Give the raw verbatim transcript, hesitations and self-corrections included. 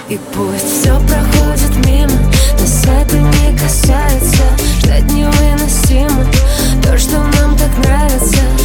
И пусть все проходит мимо, нас это не касается. Ждать невыносимо то, что нам так нравится.